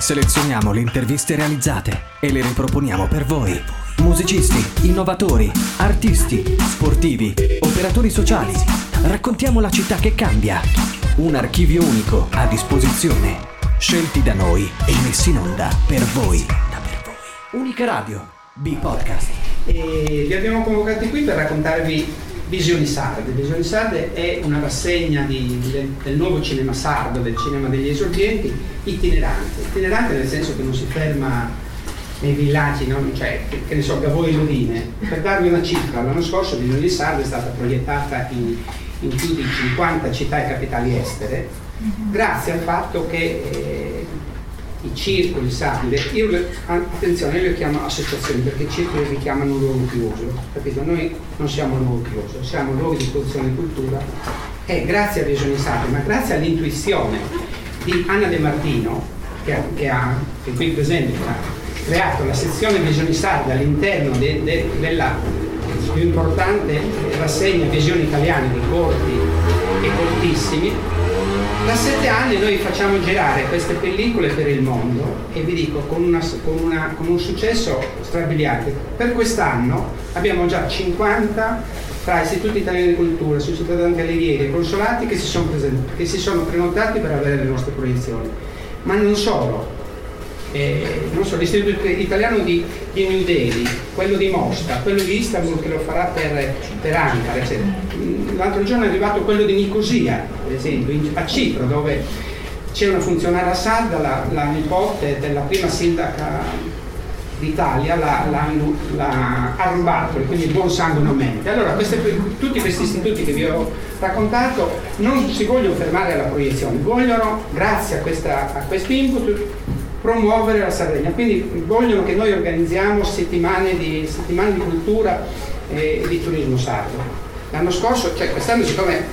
Selezioniamo le interviste realizzate e le riproponiamo per voi. Musicisti, innovatori, artisti, sportivi, operatori sociali. Raccontiamo la città che cambia. Un archivio unico a disposizione. Scelti da noi e messi in onda per voi. Unica Radio, B-Podcast. E vi abbiamo convocati qui per raccontarvi Visioni Sarde. Visioni Sarde è una rassegna del nuovo cinema sardo, del cinema degli esordienti, itinerante nel senso che non si ferma nei villaggi, no? Cioè, che ne so, Gavoi e Lodine. Per darvi una cifra, l'anno scorso Visioni Sarde è stata proiettata in più di 50 città e capitali estere, grazie al fatto che i circoli sardi, attenzione, io li chiamo associazioni perché i circoli richiamano un luogo chiuso, capito? Noi non siamo un luogo chiuso, siamo luoghi di produzione di cultura e grazie a Visioni Sarde, ma grazie all'intuizione di Anna De Martino, che è qui presente, che ha creato la sezione Visioni Sarde all'interno della più importante rassegna Visioni Italiane di corti e cortissimi. Da 7 anni noi facciamo girare queste pellicole per il mondo e vi dico con un successo strabiliante. Per quest'anno abbiamo già 50 tra istituti italiani di cultura, società gallerie e consolati che si sono prenotati per avere le nostre proiezioni. Ma non solo. L'Istituto Italiano di New Delhi, quello di Mosca, quello di Istanbul che lo farà per Ankara, eccetera. L'altro giorno è arrivato quello di Nicosia, per esempio, a Cipro, dove c'è una funzionaria sarda, la nipote della prima sindaca d'Italia, l'ha rubato, e quindi buon sangue non mente. Allora, tutti questi istituti che vi ho raccontato non si vogliono fermare alla proiezione, vogliono, grazie a questo input, promuovere la Sardegna, quindi vogliono che noi organizziamo settimane di cultura e di turismo sardo. L'anno scorso, cioè quest'anno, siccome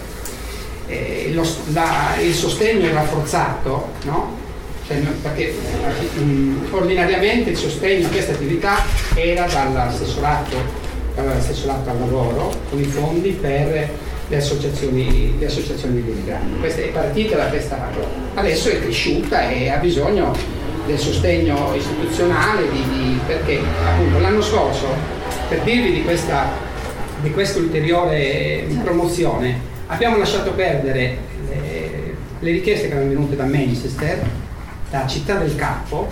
il sostegno è rafforzato, no? Cioè, perché ordinariamente il sostegno a questa attività era dall'assessorato al lavoro con i fondi per le associazioni di immigrati. Questa è partita da questa, adesso è cresciuta e ha bisogno del sostegno istituzionale perché appunto l'anno scorso, per dirvi di questa ulteriore promozione, abbiamo lasciato perdere le richieste che erano venute da Manchester, da Città del Capo,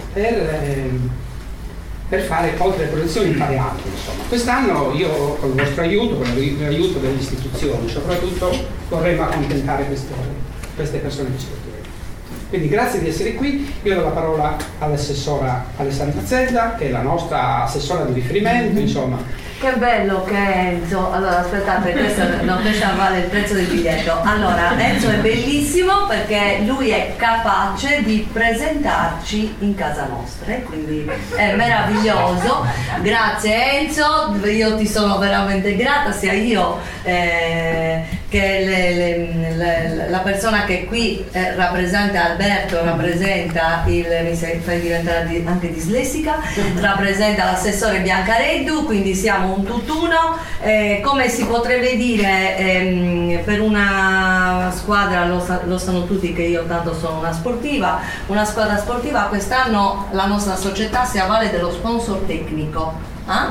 per fare oltre le proiezioni fare altro, insomma. Quest'anno io con il vostro aiuto, con l'aiuto delle istituzioni soprattutto, vorremmo accontentare queste persone che ci sono. Quindi grazie di essere qui, io do la parola all'assessora Alessandra Zedda, che è la nostra assessora di riferimento, insomma. Che bello che Enzo, allora aspettate, questa vale il prezzo del biglietto. Allora, Enzo è bellissimo perché lui è capace di presentarci in casa nostra, quindi è meraviglioso. Grazie Enzo, io ti sono veramente grata, sia io che la persona che qui rappresenta Alberto, rappresenta mi fai diventare anche dislessica, rappresenta l'assessore Biancareddu, quindi siamo un tutt'uno, come si potrebbe dire, per una squadra, lo sanno tutti che io tanto sono una squadra sportiva, quest'anno la nostra società si avvale dello sponsor tecnico.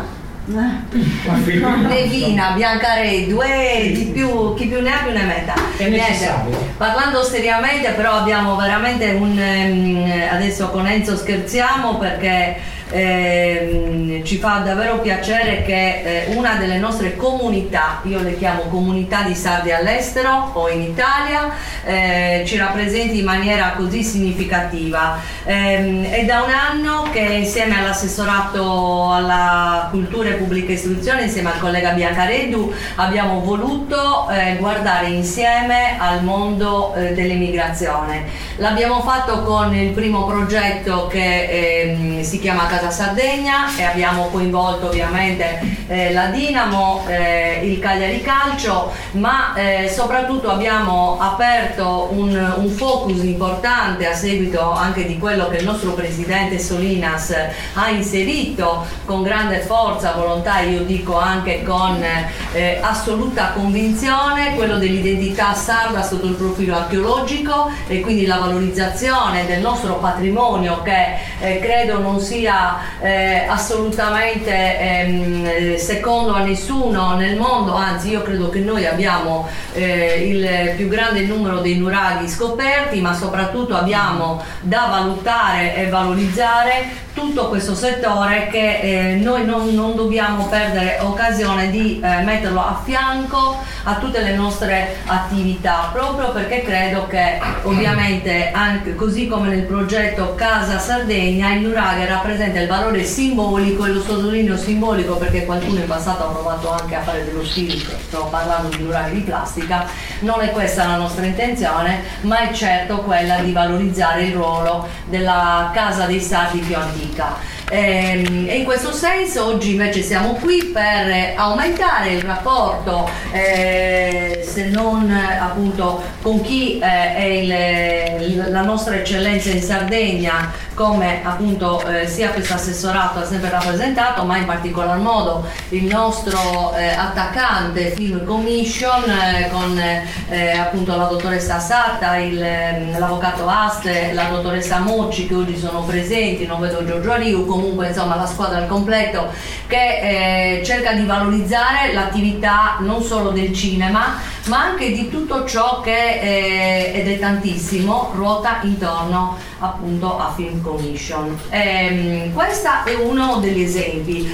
Nevina, Biancareddu e di più, chi più ne ha più ne metta. Parlando seriamente, però abbiamo veramente adesso con Enzo scherziamo perché ci fa davvero piacere che una delle nostre comunità, io le chiamo comunità di sardi all'estero o in Italia, ci rappresenti in maniera così significativa. È da un anno che insieme all'assessorato alla cultura e pubblica istruzione, insieme al collega Biancareddu, abbiamo voluto guardare insieme al mondo dell'emigrazione. L'abbiamo fatto con il primo progetto che si chiama Casa Sardegna, e abbiamo coinvolto ovviamente la Dinamo, il Cagliari Calcio, ma soprattutto abbiamo aperto un focus importante a seguito anche di quello che il nostro presidente Solinas ha inserito con grande forza, volontà, io dico anche con assoluta convinzione, quello dell'identità sarda sotto il profilo archeologico, e quindi la valorizzazione del nostro patrimonio, che credo non sia assolutamente secondo a nessuno nel mondo, anzi io credo che noi abbiamo il più grande numero dei nuraghi scoperti, ma soprattutto abbiamo da valutare e valorizzare tutto questo settore che noi non dobbiamo perdere occasione di metterlo a fianco a tutte le nostre attività, proprio perché credo che ovviamente anche così come nel progetto Casa Sardegna il nuraghe rappresenta il valore simbolico, e lo sottolineo simbolico perché qualcuno in passato ha provato anche a fare dello spirito, stavo parlando di nuraghe di plastica. Non è questa la nostra intenzione, ma è certo quella di valorizzare il ruolo della Casa dei Sardi più antica. E in questo senso oggi invece siamo qui per aumentare il rapporto, se non appunto con chi è la nostra eccellenza in Sardegna, come appunto sia questo assessorato ha sempre rappresentato, ma in particolar modo il nostro attaccante Film Commission con appunto la dottoressa Satta, l'avvocato Aste, la dottoressa Mocci, che oggi sono presenti, non vedo Giorgio Ariu, comunque insomma la squadra al completo che cerca di valorizzare l'attività non solo del cinema, ma anche di tutto ciò che ed è tantissimo, ruota intorno appunto a Film Commission. Questo è uno degli esempi.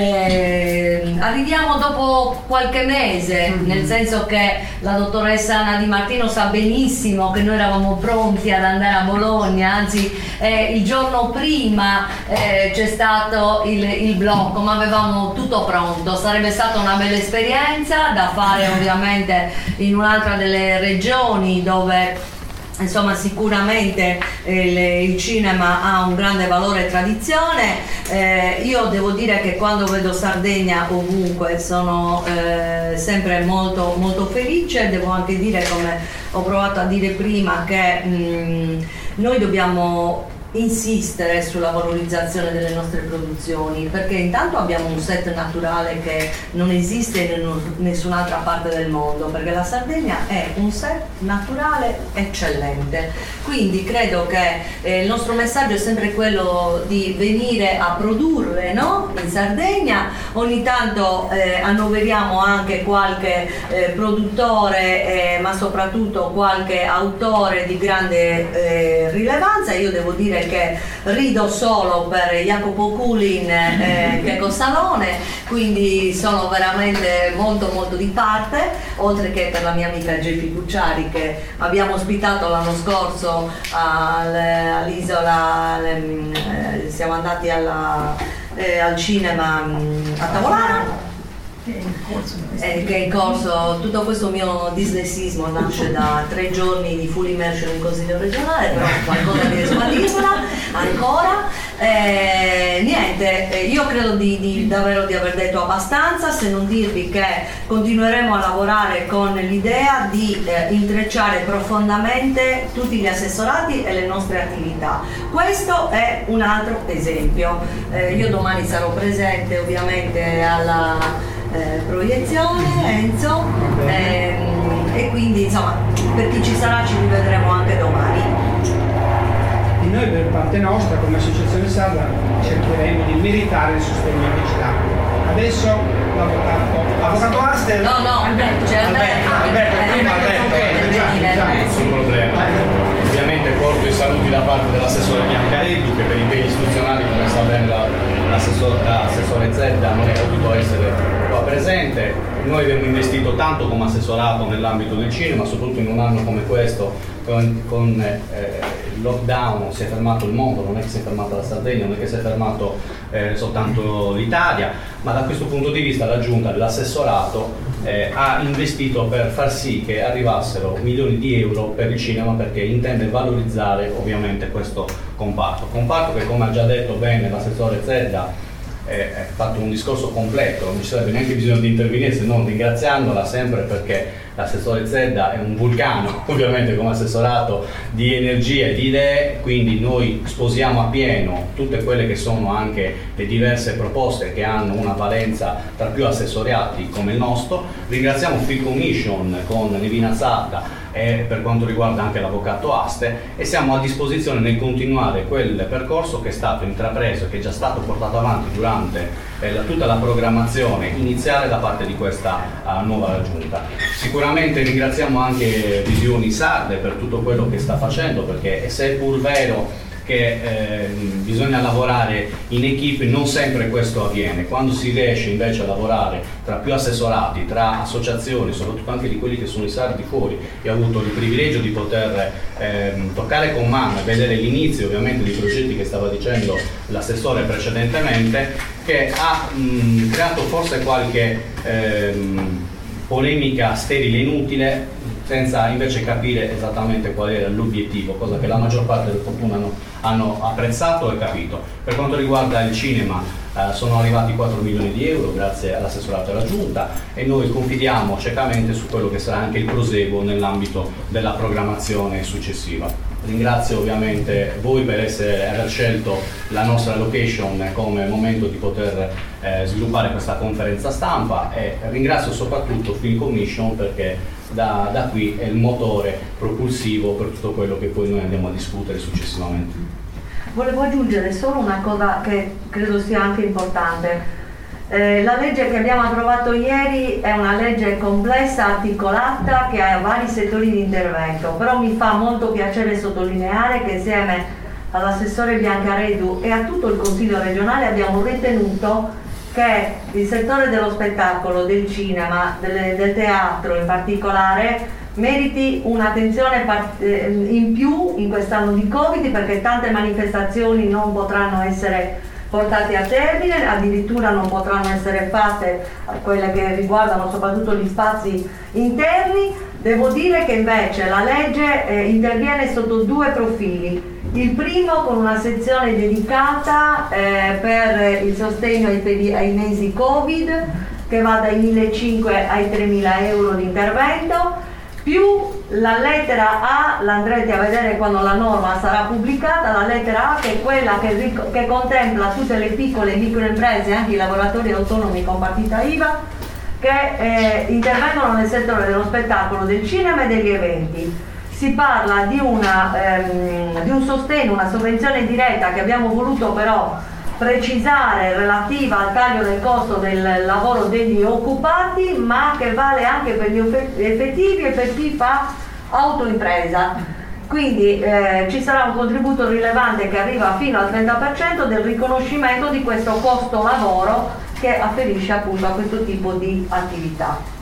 Arriviamo dopo qualche mese, nel senso che la dottoressa Anna Di Martino sa benissimo che noi eravamo pronti ad andare a Bologna, anzi il giorno prima c'è stato il blocco, ma avevamo tutto pronto. Sarebbe stata una bella esperienza da fare ovviamente in un'altra delle regioni dove insomma sicuramente il cinema ha un grande valore e tradizione. Io devo dire che quando vedo Sardegna ovunque sono sempre molto molto felice. Devo anche dire, come ho provato a dire prima, che noi dobbiamo insistere sulla valorizzazione delle nostre produzioni, perché intanto abbiamo un set naturale che non esiste in nessun'altra parte del mondo, perché la Sardegna è un set naturale eccellente, quindi credo che il nostro messaggio è sempre quello di venire a produrre, no? In Sardegna. Ogni tanto annoveriamo anche qualche produttore, ma soprattutto qualche autore di grande rilevanza. Io devo dire che rido solo per Jacopo Kulin che è Cossalone, quindi sono veramente molto molto di parte, oltre che per la mia amica Geppi Cucciari, che abbiamo ospitato l'anno scorso all'isola, siamo andati al cinema a Tavolano, che è in corso. Tutto questo mio dislessismo nasce da 3 giorni di full immersion in Consiglio regionale, però qualcosa riesco a dirla ancora. Niente, io credo davvero di aver detto abbastanza, se non dirvi che continueremo a lavorare con l'idea di intrecciare profondamente tutti gli assessorati e le nostre attività. Questo è un altro esempio. Io domani sarò presente ovviamente alla proiezione, Enzo, e quindi insomma per chi ci sarà ci rivedremo anche domani. E noi per parte nostra come associazione sarda cercheremo di meritare il sostegno che ci dà. Adesso l'avvocato Aster. No, c'è Alberto, prima nessun problema. Ovviamente porto i saluti da parte dell'assessore Biancareddu, che per impegni istituzionali, come sta bene l'assessore Zedda, non è potuto essere qua presente. Noi abbiamo investito tanto come assessorato nell'ambito del cinema, soprattutto in un anno come questo, con il lockdown si è fermato il mondo, non è che si è fermata la Sardegna, non è che si è fermato soltanto l'Italia, ma da questo punto di vista l'aggiunta dell'assessorato ha investito per far sì che arrivassero milioni di euro per il cinema, perché intende valorizzare ovviamente questo comparto che, come ha già detto bene l'assessore Zedda, ha fatto un discorso completo, non ci sarebbe neanche bisogno di intervenire se non ringraziandola sempre, perché l'assessore Zedda è un vulcano ovviamente come assessorato di energia e di idee, quindi noi sposiamo appieno tutte quelle che sono anche le diverse proposte che hanno una valenza tra più assessoriati come il nostro. Ringraziamo Film Commission con Nevina Sarda e per quanto riguarda anche l'avvocato Aste, e siamo a disposizione nel continuare quel percorso che è stato intrapreso e che è già stato portato avanti durante tutta la programmazione iniziale da parte di questa nuova giunta. Sicuramente ringraziamo anche Visioni Sarde per tutto quello che sta facendo, perché se è pur vero che bisogna lavorare in equipe, non sempre questo avviene. Quando si riesce invece a lavorare tra più assessorati, tra associazioni, soprattutto anche di quelli che sono i sardi fuori, io ho avuto il privilegio di poter toccare con mano e vedere l'inizio ovviamente dei progetti che stava dicendo l'assessore precedentemente, che ha creato forse qualche polemica sterile e inutile, senza invece capire esattamente qual era l'obiettivo, cosa che la maggior parte del fortuna hanno apprezzato e capito. Per quanto riguarda il cinema, sono arrivati 4 milioni di euro grazie all'assessorato e alla giunta, e noi confidiamo ciecamente su quello che sarà anche il proseguo nell'ambito della programmazione successiva. Ringrazio ovviamente voi per aver scelto la nostra location come momento di poter sviluppare questa conferenza stampa, e ringrazio soprattutto Film Commission, perché da qui è il motore propulsivo per tutto quello che poi noi andiamo a discutere successivamente. Volevo aggiungere solo una cosa che credo sia anche importante. La legge che abbiamo approvato ieri è una legge complessa, articolata, che ha vari settori di intervento, però mi fa molto piacere sottolineare che insieme all'assessore Biancaredu e a tutto il Consiglio regionale abbiamo ritenuto che il settore dello spettacolo, del cinema, del teatro in particolare, meriti un'attenzione in più in quest'anno di Covid, perché tante manifestazioni non potranno essere portate a termine, addirittura non potranno essere fatte quelle che riguardano soprattutto gli spazi interni. Devo dire che invece la legge interviene sotto due profili. Il primo con una sezione dedicata per il sostegno ai mesi Covid, che va dai 1.500 ai 3.000 euro di intervento, più la lettera A, l'andrete a vedere quando la norma sarà pubblicata, la lettera A, che è quella che contempla tutte le piccole e microimprese, anche i lavoratori autonomi con partita IVA, che intervengono nel settore dello spettacolo, del cinema e degli eventi. Si parla di un sostegno, una sovvenzione diretta che abbiamo voluto però precisare, relativa al taglio del costo del lavoro degli occupati, ma che vale anche per gli effettivi e per chi fa autoimpresa. Quindi ci sarà un contributo rilevante che arriva fino al 30% del riconoscimento di questo costo lavoro che afferisce appunto a questo tipo di attività.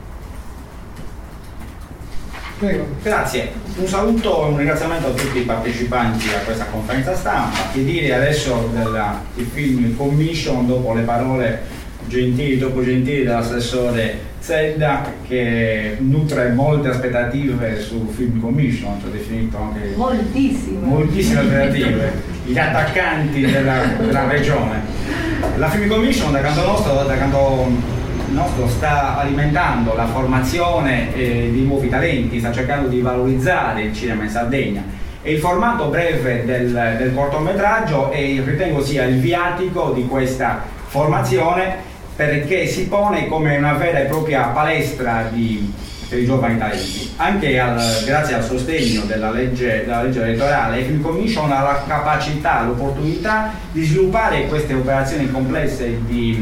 Prego. Grazie, un saluto e un ringraziamento a tutti i partecipanti a questa conferenza stampa. Che dire adesso del Film Commission, dopo le parole gentili dell'assessore Zedda, che nutre molte aspettative su Film Commission, cioè definito anche moltissime aspettative, gli attaccanti della regione. La Film Commission da canto nostro sta alimentando la formazione di nuovi talenti, sta cercando di valorizzare il cinema in Sardegna, e il formato breve del cortometraggio ritengo sia il viatico di questa formazione, perché si pone come una vera e propria palestra per i giovani talenti. Anche grazie al sostegno della legge elettorale, il Film Commission ha la capacità, l'opportunità di sviluppare queste operazioni complesse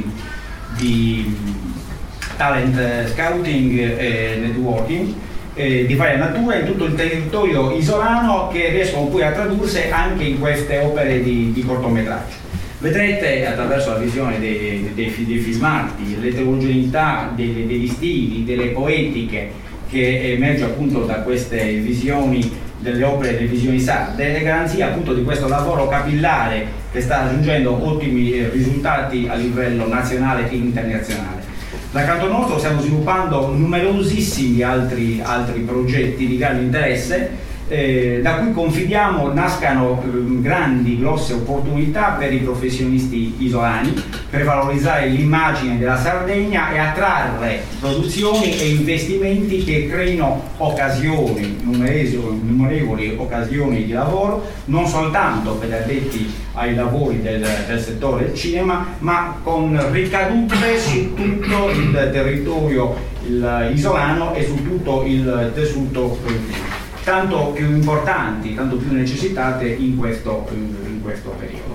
di talent scouting e networking di varia natura in tutto il territorio isolano, che riescono poi a tradursi anche in queste opere di cortometraggio. Vedrete attraverso la visione dei filmati l'eterogeneità degli stili, delle poetiche che emerge appunto da queste visioni delle opere delle visioni sarde, è garanzia appunto di questo lavoro capillare che sta raggiungendo ottimi risultati a livello nazionale e internazionale. Da canto nostro stiamo sviluppando numerosissimi altri progetti di grande interesse, da cui confidiamo nascano grandi, grosse opportunità per i professionisti isolani, per valorizzare l'immagine della Sardegna e attrarre produzioni e investimenti che creino occasioni, innumerevoli occasioni di lavoro, non soltanto per gli addetti ai lavori del settore del cinema, ma con ricadute su tutto il territorio isolano e su tutto il tessuto produttivo, tanto più importanti, tanto più necessitate in questo periodo.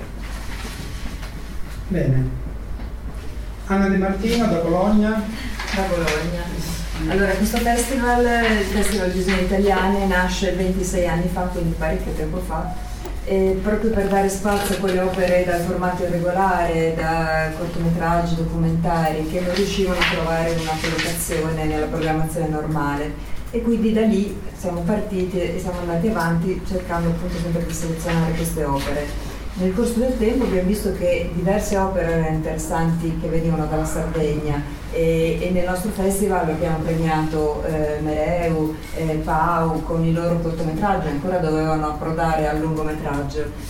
Bene. Anna De Martino da Bologna. Da Bologna. Allora, questo festival, il Festival Visioni Italiane, nasce 26 anni fa, quindi parecchio tempo fa, proprio per dare spazio a quelle opere dal formato irregolare, da cortometraggi, documentari, che non riuscivano a trovare una collocazione nella programmazione normale. E quindi da lì siamo partiti e siamo andati avanti cercando appunto sempre di selezionare queste opere. Nel corso del tempo abbiamo visto che diverse opere erano interessanti che venivano dalla Sardegna e nel nostro festival abbiamo premiato Mereu, Pau con i loro cortometraggi, ancora dovevano approdare al lungometraggio.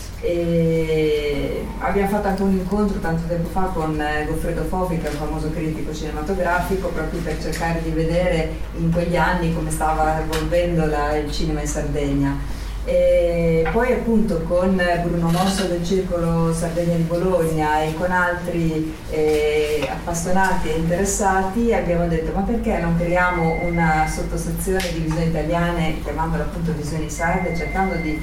E abbiamo fatto anche un incontro tanto tempo fa con Goffredo Fofi, che è un famoso critico cinematografico, proprio per cercare di vedere in quegli anni come stava evolvendo il cinema in Sardegna. E poi appunto con Bruno Mosso del Circolo Sardegna di Bologna e con altri appassionati e interessati abbiamo detto: ma perché non creiamo una sottosezione di visioni italiane, chiamandola appunto Visioni Sarde, cercando di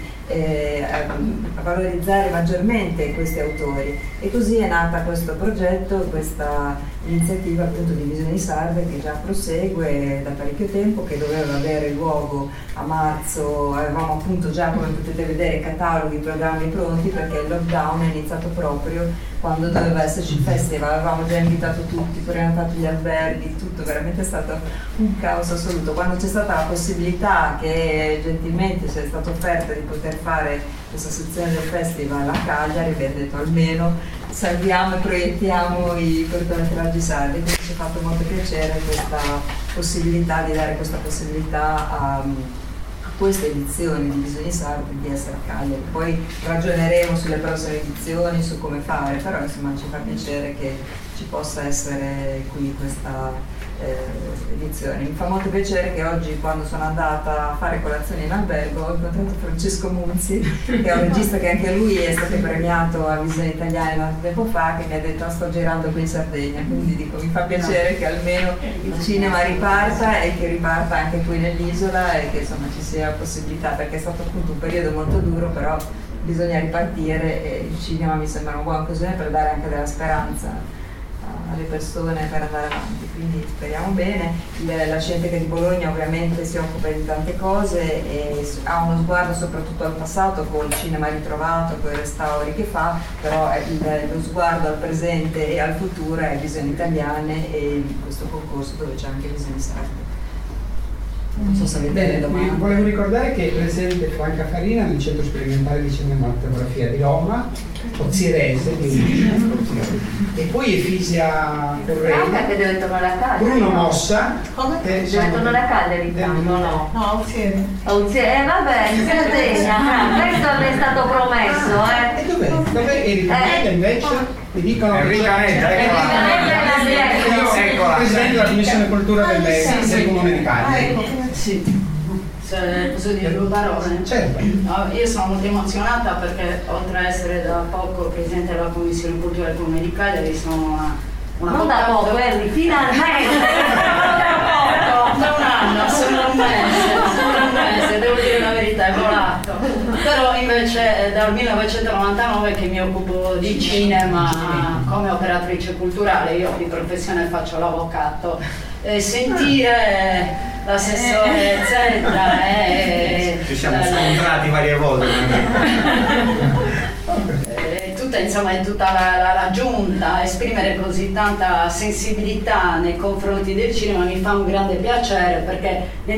valorizzare maggiormente questi autori. E così è nata questo progetto, questa iniziativa appunto di Visioni Sarde, che già prosegue da parecchio tempo, che doveva avere luogo a marzo. Avevamo appunto già, come potete vedere, cataloghi, programmi pronti, perché il lockdown è iniziato proprio quando doveva esserci il festival. Avevamo già invitato tutti, prenotato gli alberghi, tutto, veramente è stato un caos assoluto. Quando c'è stata la possibilità, che gentilmente ci è stata offerta, di poter fare questa sezione del festival a Cagliari, abbiamo detto almeno salviamo e proiettiamo i cortometraggi sardi. Quindi ci ha fatto molto piacere questa possibilità, di dare questa possibilità a queste edizioni di Visioni Sarde di essere a Cagliari. Poi ragioneremo sulle prossime edizioni, su come fare, però insomma ci fa piacere che ci possa essere qui questa edizione. Mi fa molto piacere che oggi, quando sono andata a fare colazione in albergo, ho incontrato Francesco Munzi, che è un regista che anche lui è stato premiato a Visioni Italiane tanto tempo fa, che mi ha detto: sto girando qui in Sardegna. Quindi dico, mi fa piacere che almeno il cinema riparta e che riparta anche qui nell'isola e che insomma ci sia possibilità, perché è stato appunto un periodo molto duro, però bisogna ripartire e il cinema mi sembra una buona occasione per dare anche della speranza alle persone per andare avanti, quindi speriamo bene. La Cineteca di Bologna ovviamente si occupa di tante cose e ha uno sguardo soprattutto al passato, col cinema ritrovato, con i restauri che fa, però lo sguardo al presente e al futuro è Visioni Italiane e questo concorso dove c'è anche Visioni Sarde. Non so se avete delle domande. Volevo ricordare che è presente Franca Farina del Centro Sperimentale di Cinematografia di Roma, Ozzirese e poi Efisia Franca che deve tornare a Cagliari. Bruno Mossa. Come? Deve tornare a Cagliari intanto, no? No, Oziere. Vabbè, in Sardegna, questo mi è stato promesso, E dov'è? Dov'è Enrica Netta invece? Mi dicono Enrica Netta, eccola. Presidente della Commissione Cultura del Comune di Cagliari. Sì, se posso dire due parole? Certo. No, io sono molto emozionata perché oltre a essere da poco Presidente della Commissione Cultura del Comune di Cagliari sono una non da poco, finalmente! Da un anno, solo un mese, devo dire la verità, è volato. Però invece è dal 1999 che mi occupo di cinema come operatrice culturale. Io di professione faccio l'avvocato. Sentire l'assessore Zedda ci siamo scontrati varie volte. tutta in insomma è tutta la giunta, esprimere così tanta sensibilità nei confronti del cinema mi fa un grande piacere, perché nel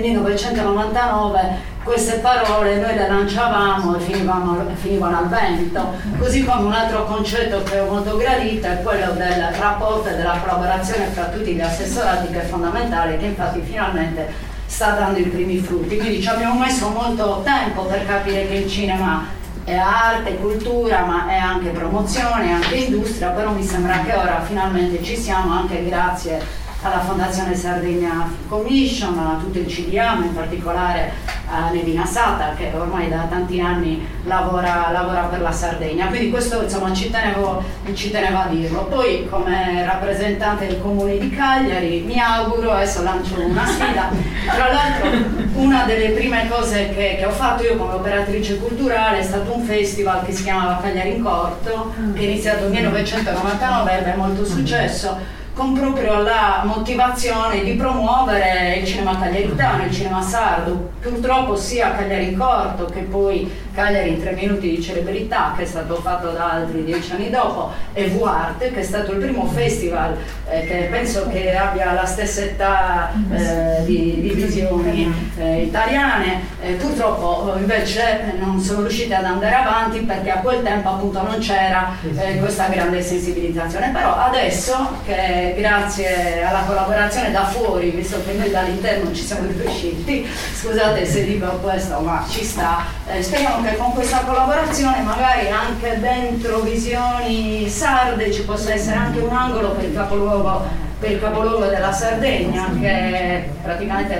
1999 queste parole noi le lanciavamo e finivano al vento, così come un altro concetto che ho molto gradito è quello del rapporto e della collaborazione fra tutti gli assessorati, che è fondamentale, che infatti finalmente sta dando i primi frutti. Quindi ci abbiamo messo molto tempo per capire che il cinema è arte, cultura, ma è anche promozione, è anche industria, però mi sembra che ora finalmente ci siamo, anche grazie alla Fondazione Sardegna Commission, a tutto il CDA, ma in particolare a Nevina Sata, che ormai da tanti anni lavora per la Sardegna. Quindi questo insomma ci tenevo a dirlo. Poi come rappresentante del Comune di Cagliari mi auguro, adesso lancio una sfida, tra l'altro una delle prime cose che ho fatto io come operatrice culturale è stato un festival che si chiamava Cagliari in Corto, che è iniziato nel 1999 ebbe molto successo, con proprio la motivazione di promuovere il cinema cagliaritano, il cinema sardo. Purtroppo sia Cagliari in Corto che poi Cagliari in 3 minuti di celebrità, che è stato fatto da altri 10 anni dopo, e V-Art, che è stato il primo festival che penso che abbia la stessa età di visioni italiane. Purtroppo invece non sono riuscite ad andare avanti, perché a quel tempo appunto non c'era questa grande sensibilizzazione. Però adesso, che grazie alla collaborazione da fuori, visto che noi dall'interno ci siamo riusciti, scusate se dico questo, ma ci sta, speriamo che con questa collaborazione magari anche dentro visioni sarde ci possa essere anche un angolo per il capoluogo della Sardegna, che è praticamente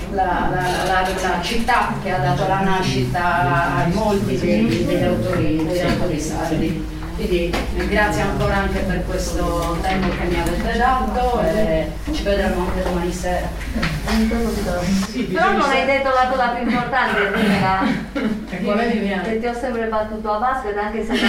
la città che ha dato la nascita a molti degli autori sardi. Quindi grazie ancora anche per questo tempo che mi avete dato, e ci vedremo anche domani sera. Però non hai detto la cosa più importante, Nica, che ti ho sempre battuto a basket, anche se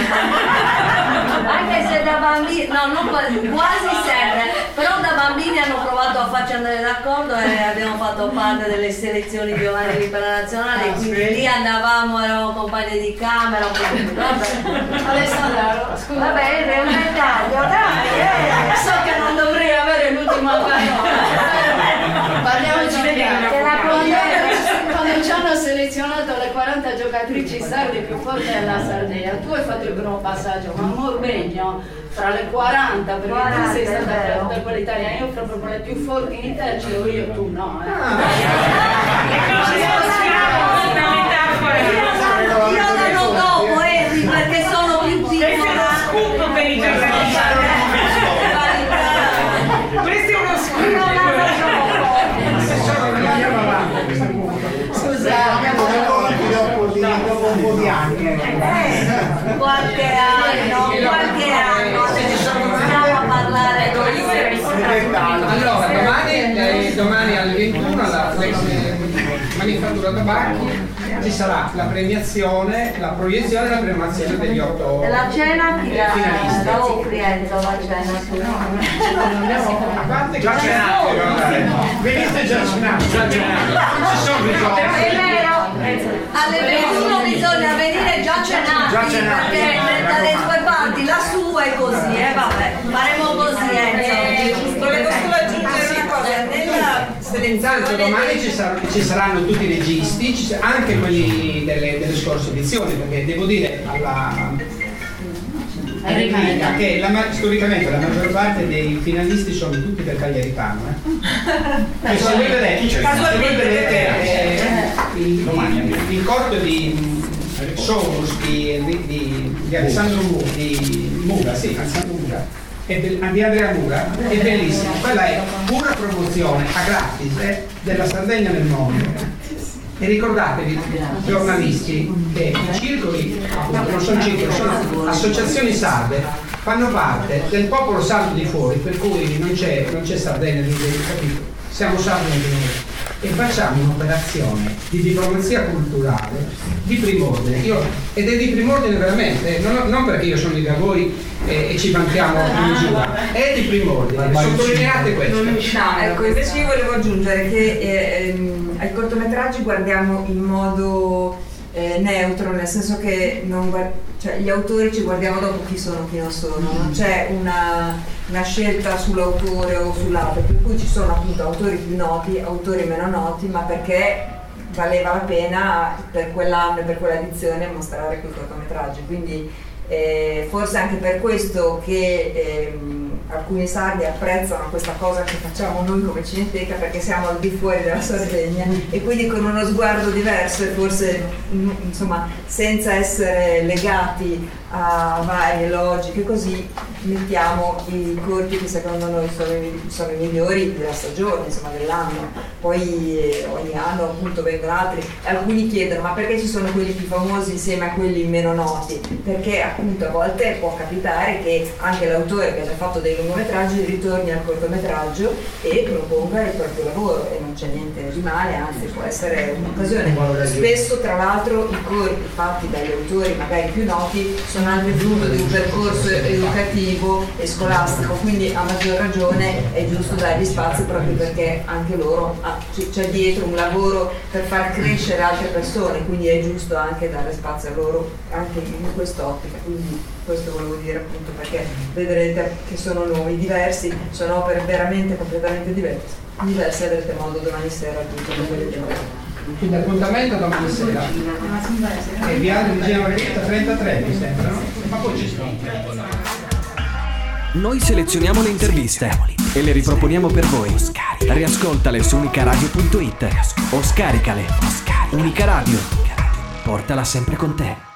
da bambini, no, non quasi sempre, però da bambini hanno provato a farci andare d'accordo e abbiamo fatto parte delle selezioni giovanili per la nazionale, quindi lì andavamo, eravamo compagni di camera, Alessandro, scusa. Vabbè, è un dettaglio, dai, so che non dovrei avere l'ultima parola. Parliamoci chiaro. Quando ci hanno selezionato le 40 giocatrici sarde più forti della Sardegna, tu hai fatto il primo passaggio, ma Morbegno fra le 40, perché tu sei stata per quella italiana, io proprio le più forti in Italia c'ero io, tu no. Io l'anno dopo, perché sono più piccola. Scoop per i giocatori. Questo è uno scoop. Scusate, dopo un po' di anni. Qualche anno adesso iniziamo a parlare Allora, domani alle 21 alla Manifattura Tabacchi ci sarà la premiazione, la proiezione e la premiazione degli 8 la cena finalisti. la offrienza, la cena A parte già cenato, venite già cenato, ci sono risorse. è vero, alle 21 bisogna venire già cenati, perché dalle tue parti la sua è così, vabbè, faremo così. Volevo solo aggiungere una cosa, nella Intanto domani ci saranno tutti i registi, anche quelli delle scorse edizioni, perché devo dire che storicamente la maggior parte dei finalisti sono tutti del Cagliaritano. Se voi vedete il corto di Somus di Alessandro Mura, di Andrea Mura, è bellissimo. Quella è una promozione a gratis della Sardegna nel mondo. E ricordatevi, giornalisti, che i circoli, appunto non sono circoli, sono associazioni sarde, fanno parte del popolo sardo di fuori, per cui non c'è Sardegna, capito? Siamo sardi anche noi. E facciamo un'operazione di diplomazia culturale di prim'ordine, ed è di prim'ordine veramente, non perché io sono di Gagoi e ci vantiamo in giù, è di prim'ordine, sottolineate questo. Ecco, invece io volevo aggiungere che ai cortometraggi guardiamo in modo neutro, nel senso che cioè, gli autori ci guardiamo dopo chi sono, chi non sono, non c'è una scelta sull'autore o sull'altro, per cui ci sono appunto autori più noti, autori meno noti, ma perché valeva la pena per quell'anno e per quella edizione mostrare quei cortometraggi, quindi forse anche per questo che alcuni sardi apprezzano questa cosa che facciamo noi come Cineteca, perché siamo al di fuori della Sardegna e quindi con uno sguardo diverso e forse insomma senza essere legati a varie logiche, così mettiamo i corti che secondo noi sono i migliori della stagione, insomma dell'anno. Poi ogni anno appunto vengono altri, alcuni chiedono ma perché ci sono quelli più famosi insieme a quelli meno noti? Perché appunto a volte può capitare che anche l'autore che ha già fatto dei lungometraggi ritorni al cortometraggio e proponga il proprio lavoro e non c'è niente di male, anzi può essere un'occasione. Spesso tra l'altro i corti fatti dagli autori magari più noti sono anche frutto di un percorso educativo e scolastico, quindi a maggior ragione è giusto dargli spazio proprio perché anche loro c'è dietro un lavoro per far crescere altre persone, quindi è giusto anche dare spazio a loro anche in quest'ottica. Quindi questo volevo dire appunto perché vedrete che sono nomi diversi, sono opere veramente completamente diverse, avrete modo domani sera appunto di vedere. Quindi appuntamento domani sera e Viale di Genova 33 mi sembra, no? Ma poi ci sono. Noi selezioniamo le interviste e le riproponiamo per voi. Riascoltale su unicaradio.it o scaricale. Unica Radio, portala sempre con te.